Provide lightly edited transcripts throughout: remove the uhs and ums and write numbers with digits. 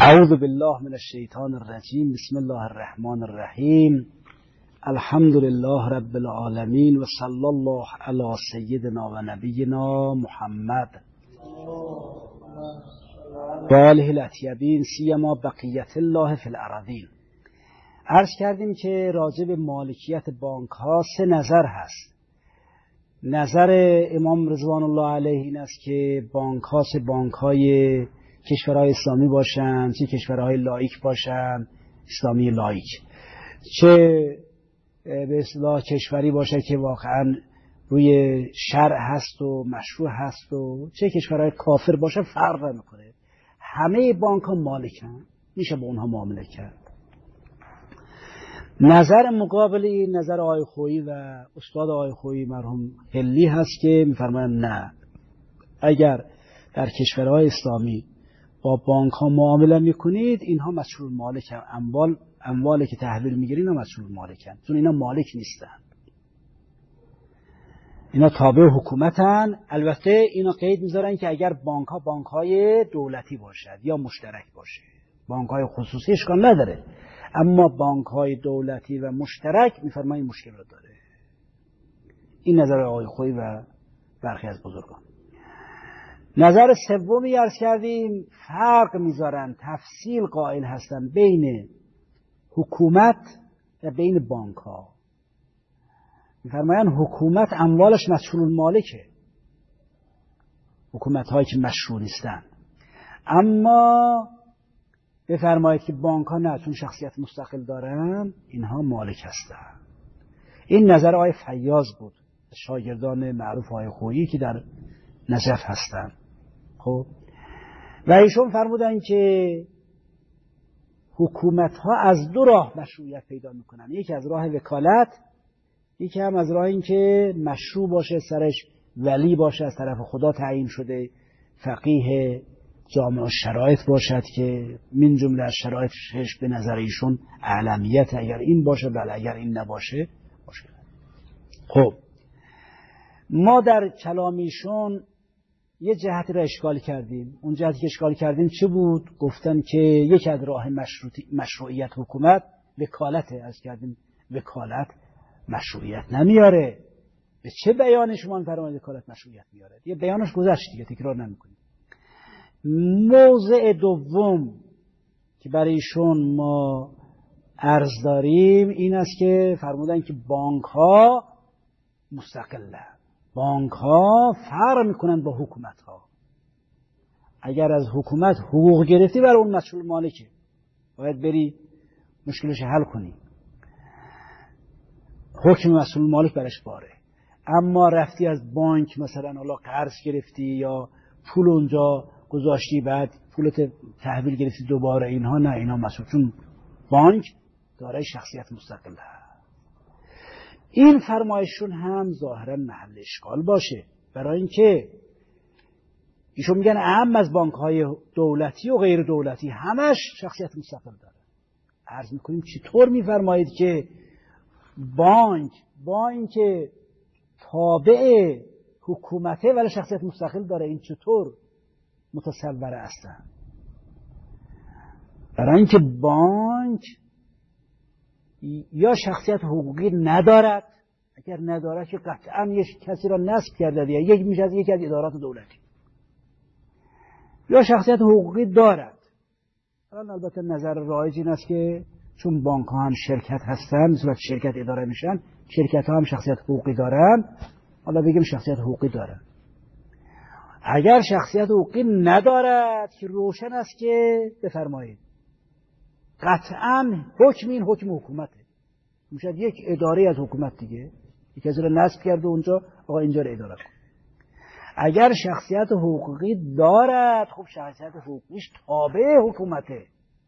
اعوذ بالله من الشیطان الرجیم. بسم الله الرحمن الرحیم. الحمد لله رب العالمین و صلی الله علی سیدنا و نبینا محمد و آله الاطیبین سیما بقیت الله فی الارضین. عرض کردیم که راجع به مالکیت بانک ها سه نظر هست. نظر امام رضوان الله علیه این است که بانک ها چه بانک های کشورهای اسلامی باشند، چه کشورهای لایک باشند، اسلامی لایک، چه به اصطلاح کشوری باشه که واقعا روی شرع هست و مشروع هست و چه کشورهای کافر باشه فرق نمیکنه. همه بانک ها مالکن، میشه با اونها معامله کرد. نظر مقابل این نظر آقای خویی و استاد آقای خویی مرحوم هلی هست که میفرمایند نه، اگر در کشورهای اسلامی با بانک ها معامله میکنید اینها مسئول مالکن، اموالی که تحویل میگیرین اینا مسئول مالکن، چون اینا مالک نیستن، اینا تابع حکومتن. البته اینا قید میذارن که اگر بانک ها بانک های دولتی باشد یا مشترک باشه، بانک های خصوصی اشکال نداره، اما بانک های دولتی و مشترک میفرمایند مشکل رو داره. این نظر آقای خویی و برخی از بزرگان. نظر سومی عرض کردیم فرق میذارن، تفصیل قائل هستن بین حکومت و بین بانک ها. میفرمایند حکومت اموالش مسئول المالکه، حکومت هایی که مشروع نیستن، اما بفرمایید که بانک ها نه، چون شخصیت مستقل دارن اینها مالک هستن. این نظر آقای فیاض بود، شاگردان معروف آقای خویی که در نجف هستن. خب و ایشون فرمودن که حکومت ها از دو راه مشروعیت پیدا میکنن، یکی از راه وکالت، یکی هم از راه این که مشروع باشه، سرش ولی باشه، از طرف خدا تعیین شده، فقیه جامع الشرایط باشد که من جمله از شرایطش به نظر ایشون اعلمیت، اگر این باشه بله، اگر این نباشه باشه. خب ما در کلامیشون یه جهتی را اشکال کردیم. اون جهتی که اشکال کردیم چه بود؟ گفتن که یک از راه مشروعیت حکومت وکالته. از کردیم وکالت مشروعیت نمیاره. به چه بیان شما فرمایید وکالت مشروعیت میاره؟ یه بیانش گذشت دیگه، تکرار نمیکنیم. موضع دوم که برایشون ما عرض داریم این است که فرمودن که بانک ها مستقلن، بانک ها فرق میکنن با حکومت ها. اگر از حکومت حقوق گرفتی برای اون مسئول مالکه، باید بری مشکلش حل کنی، حکم مسئول مالک برش باره. اما رفتی از بانک مثلا حالا قرض گرفتی یا پول اونجا گذاشتی بعد پولت تحویل گرفتی دوباره، اینها نه، اینا مسئول، چون بانک دارای شخصیت مستقله. این فرمایشون هم ظاهرا محل اشکال باشه، برای اینکه ایشون میگن اهم از بانک های دولتی و غیر دولتی همش شخصیت مستقل داره. عرض میکنیم چطور میفرمایید که بانک تابع حکومته ولی شخصیت مستقل داره؟ این چطور متصوره اصلا؟ برای اینکه بانک یا شخصیت حقوقی ندارد، اگر ندارد که قطعا یک کسی را نصب کرده دیگه، یکی از ادارات دولتی، یا شخصیت حقوقی دارد. البته نظر رایج این است که چون بانک ها هم شرکت هستن، مثل شرکت اداره میشن، شرکت ها هم شخصیت حقوقی دارن، حالا بگیم شخصیت حقوقی دارن. اگر شخصیت حقوقی ندارد که روشن است که بفرمایید قطعا حکم این حکم حکومته، میشه یک اداره از حکومت دیگه، یک کسی رو نصب کرده اونجا، آقا اینجا رو اداره کن. اگر شخصیت حقوقی دارد، خب شخصیت حقوقیش تابع حکومته.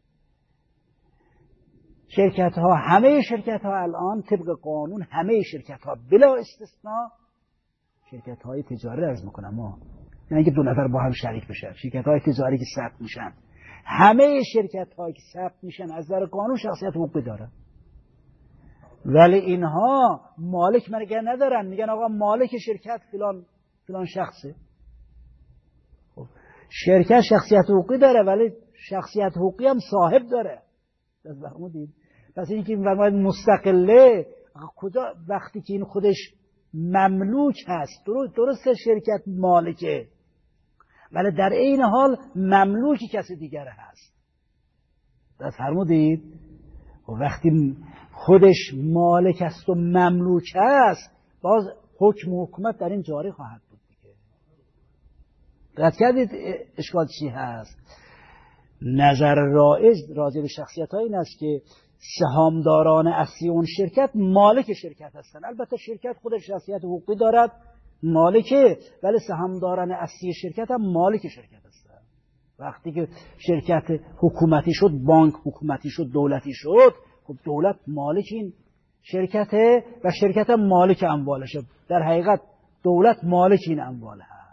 شرکت ها، همه شرکت ها الان طبق قانون، همه شرکت ها بلا استثناء شرکت های تجاری عرض میکنم، ما نه اینکه دو نفر با هم شریک بشن، شرکت های تجاری که ثبت میشن، همه شرکت هایی که ثبت میشن از نظر قانون شخصیت حقوقی دارن، ولی اینها مالک مگر ندارن. میگن آقا مالک شرکت فلان شخصه. خب شرکت شخصیت حقوقی داره ولی شخصیت حقوقی هم صاحب داره. پس این که می‌فرماید مستقله، کجا وقتی که این خودش مملوک هست، درسته شرکت مالکه، ولی در این حال مملوکی کسی دیگر هست. فرمودید وقتی خودش مالک است و مملوک است، باز حکم و حکومت در این جاری خواهد بود دیگه. دقت کردید اشکال چی هست؟ نظر رایج راجع به شخصیت‌ها این است که سهامداران اصلی اون شرکت مالک شرکت هستن. البته شرکت خودش شخصیت حقوقی دارد، مالکه، ولی سهامداران اصلی شرکت هم مالک شرکت هستن. وقتی که شرکت حکومتی شد، بانک حکومتی شد، دولتی شد، خب دولت مالک این شرکته و شرکت هم مالک اموالشه. در حقیقت دولت مالک این اموال هست.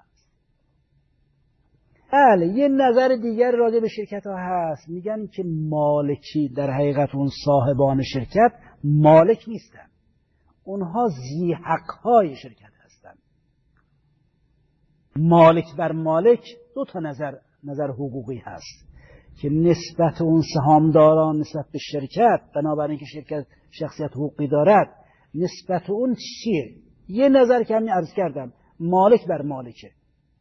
بله، یه نظر دیگر راجع به شرکت ها هست، میگن که مالکی در حقیقت اون صاحبان شرکت مالک نیستن، اونها ذی حق های شرکت هستن. مالک بر مالک دو تا نظر حقوقی هست که نسبت اون سهامداران نسبت به شرکت، بنابراین که شرکت شخصیت حقوقی دارد، نسبت اون چیه؟ یه نظر که همین عرض کردم، مالک بر مالکه.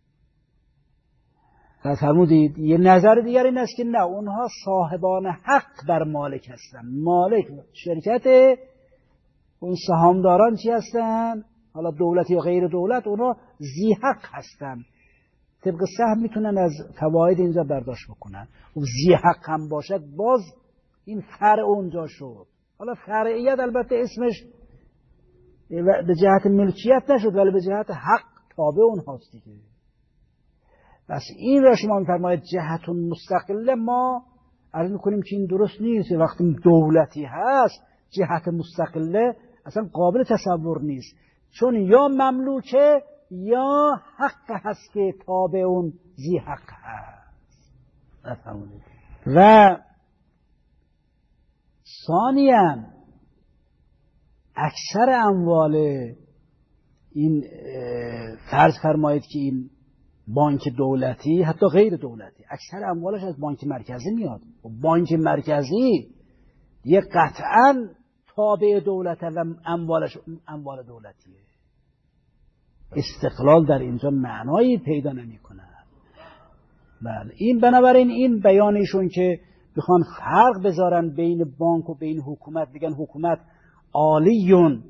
فرمودید یه نظر دیگر این است که نه، اونها صاحبان حق بر مالک هستن. مالک شرکت، اون سهامداران چی هستن؟ حالا دولتی یا غیر دولت، اونها ذی حق هستن. طبق سهم میتونن از فواید اینجا برداشت بکنن. و ذی حق هم باشد، باز این فرع اونجا شد. حالا فرعیت البته اسمش به جهت ملکیت نشد، ولی به جهت حق تابع اونهاست دیگه. پس این را شما می‌فرمایید جهت مستقله، ما عرض می‌کنیم که این درست نیست. وقتی دولتی هست جهت مستقله اصلا قابل تصور نیست، چون یا مملوکه یا حق هست که تابع اون ذی حق هست. و ثانیاً اکثر اموال این، فرض فرمایید که این بانک دولتی، حتی غیر دولتی، اکثر اموالش از بانک مرکزی میاد. و بانک مرکزی یه قطعاً تابع دولته و اموال دولتیه. استقلال در اینجا معنایی پیدا نمی‌کنه. بله، این بنابراین این بیانشون که بخوان فرق بذارن بین بانک و بین حکومت، بگن حکومت عالیون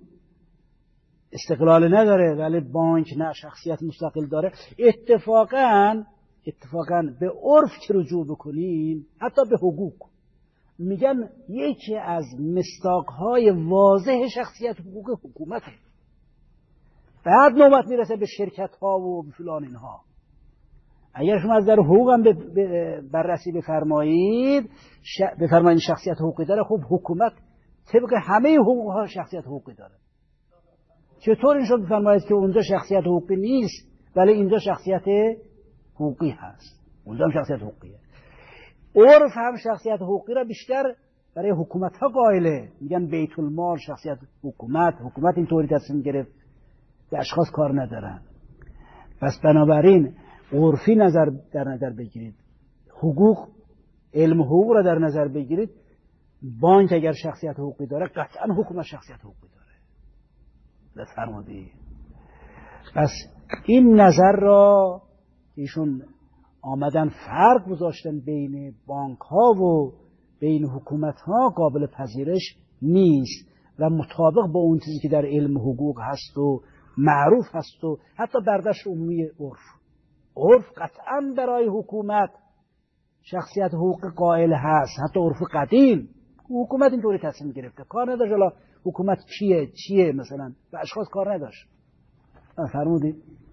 استقلال نداره ولی بانک نه شخصیت مستقل داره، اتفاقاً به عرف که رجوع بکنیم، حتی به حقوق، میگن یکی از مصداقهای واضح شخصیت حقوق حکومته. بعد نوبت میرسه به شرکت ها و فلان اینها. اگر شما از در حقوق هم بررسی بفرمایید شخصیت حقوقی داره، خب حکومت طبق همه حقوق ها شخصیت حقوقی داره. چطور این شد بفرمایید که اونجا شخصیت حقوقی نیست ولی اینجا شخصیت حقوقی هست؟ اونجا هم شخصیت حقوقیه. عرف هم شخصیت حقوقی را بیشتر برای حکومت ها قائله. میگن بیت المال شخصیت حکومت اینطوری تصمیم گرفت، به اشخاص کار ندارن. پس بنابراین عرفی در نظر بگیرید، حقوق، علم حقوق را در نظر بگیرید. بانک اگر شخصیت حقوقی داره، قطعا حکومت شخصیت حقوقی داره. بفرمایید. پس این نظر را ایشون آمدن فرق گذاشتن بین بانک ها و بین حکومت ها قابل پذیرش نیست و مطابق با اون چیزی که در علم حقوق هست و معروف هست و حتی برداشت عمومی عرف قطعا برای حکومت شخصیت حقوق قائل هست. حتی عرف قدیم حکومت اینطوری تصمیم گرفته، کار نداشت حالا حکومت چیه مثلا و اشخاص کار نداشت. فرمودید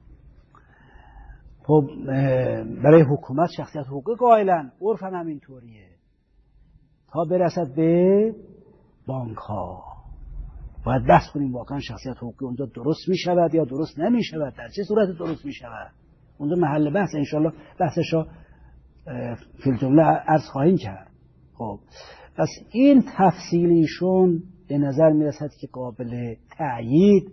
خب برای حکومت شخصیت حقوقی قائلن، عرف هم همینطوریه. تا برسد به بانک ها باید بحث کنیم واقعا شخصیت حقوقی اونجا درست می شود یا درست نمی شود، در چه صورت درست می شود. اونجا محل بحث، انشالله بحثش را فی الجمله عرض خواهیم کرد. خب پس این تفصیلیشون به نظر می رسد که قابل تأیید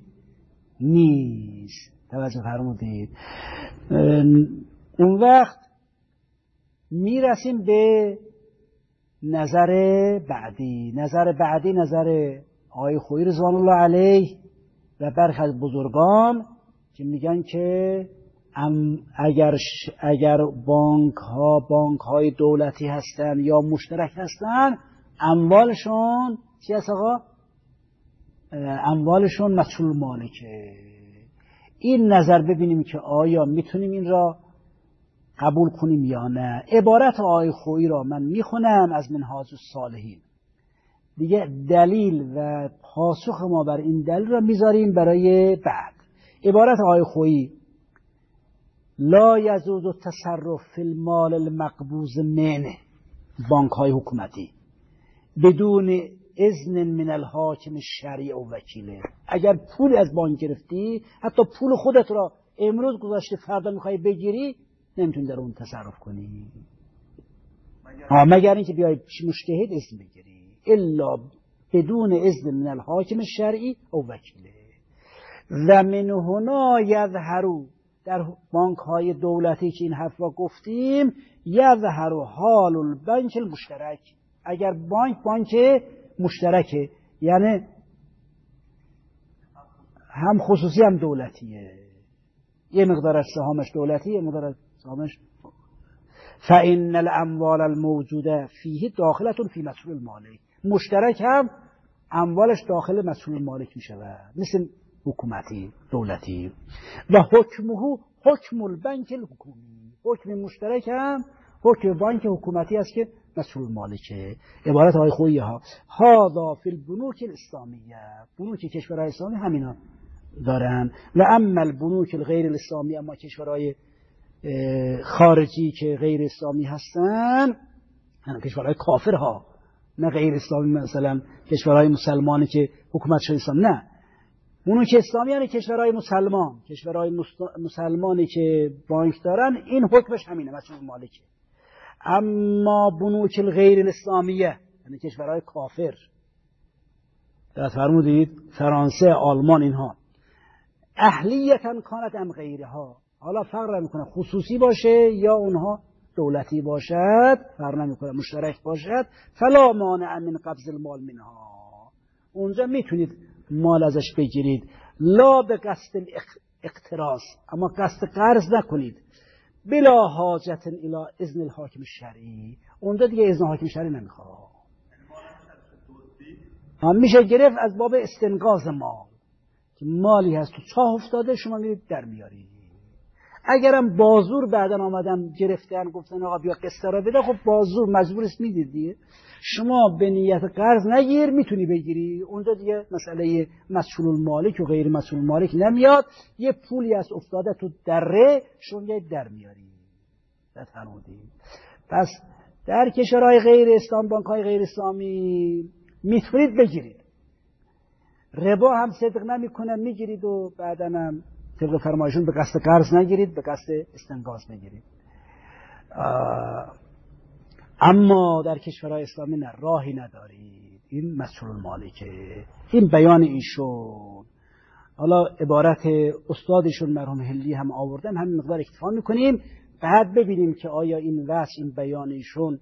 نیست. توجه فرمودید. اون وقت میرسیم به نظر بعدی. نظر آقای خویی رضوان الله علیه و برخی از بزرگان که میگن که اگر بانک های دولتی هستن یا مشترک هستن، اموالشون چی هست آقا؟ اموالشون مجهول مالکه. این نظر ببینیم که آیا میتونیم این را قبول کنیم یا نه. عبارت آقای خویی را من میخونم از منهاج الصالحین. دیگه دلیل و پاسخ ما بر این دلیل را میذاریم برای بعد. عبارت آقای خویی: لا یجوز التصرف فی المال المقبوض من بانک های حکومتی بدون اذن من الحاکم الشرعی و وکیله. اگر پول از بانک گرفتی، حتی پول خودت را امروز گذاشته فردا میخوای بگیری، نمیتونی در اون تصرف کنی مگر اینکه بیای پیش مجتهد اذن بگیری، الا بدون اذن من الحاکم الشرعی و وکیله. و من هنا یظهر، در بانک های دولتی که این حرف را گفتیم، یظهر حال البنک المشترک. اگر بانک مشترکه، یعنی هم خصوصی هم دولتیه، یه مقدار از سهامش دولتی، یه مقدار از سهامش، فإن الاموال الموجوده فیه داخلة فی مسئول المالک. مشترک هم اموالش داخل مسئول المالک می شود، مثل حکومتی دولتی. و حکمه حکم البنک الحکومی. حکم مشترک هم حکم بانک حکومتی است که مسئول المالکه. عبارت های خویی ها: هذا فی البنوک الاسلامیه. بنوک کشورهای اسلامی همینا دارن. و اما البنوک الغیر الاسلامی، اما کشورهای خارجی که غیر اسلامی هستن، کشورهای کافر ها، نه غیر اسلامی، مثلا کشورهای مسلمانی که حکومت شده اسلام، نه، بنوک اسلامی یعنی کشورهای مسلمان، کشورهای مسلمانی که بانک دارن، این حکمش همینه، مسئول مالکه. اما بنوک الغیر الاسلامیه یعنی کشورهای کافر، در فرمودید فرانسه، آلمان، اینها اهلیتاً کانت ام غیرها، حالا فرق نمیکنه خصوصی باشه یا اونها دولتی باشد، فرق نمیکنه مشترک باشد، فلا مانع من قبض المال منها. اونجا میتونید مال ازش بگیرید، لا به قصد اقتراض، اما قصد قرض نکنید، بلا حاجت الی اذن الحاکم الشرعی. اونجا دیگه اذن حاکم شرعی نمیخواد. میشه گرفت از باب استنقاذ مال، که مالی هست تو چاه افتاده، شما میرید در میارید. اگرم بازور بعدن آمدن گرفتن گفتن آقا بیا قسط را بده، خب بازور مجبور است میدید دیگه. شما به نیت قرض نگیر، میتونی بگیری، اونجا دیگه مسئله مسئول المالک و غیر مسئول المالک نمیاد. یه پولی از افتاده تو دره، شما میاد در میاری. پس در کشورهای غیر اسلام، بانک‌های غیر اسلامی میتونید بگیرید، ربا هم صدق نمیکنه، میگیرید و بعداً هم طبق فرمایشون به قصد قرض نگیرید، به قصد استنقاذ بگیرید. اما در کشورهای اسلامی نه، راهی ندارید. این مسئول المالکه. این بیان ایشون. حالا عبارت استادشون مرحوم هلی هم آوردن، همین مقدار اکتفا میکنیم، بعد ببینیم که آیا این وصف، این بیان ایشون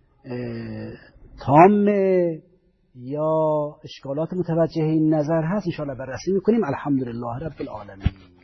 تامه یا اشکالات متوجه این نظر هست. انشاءالله بررسی میکنیم. الحمدلله رب العالمین.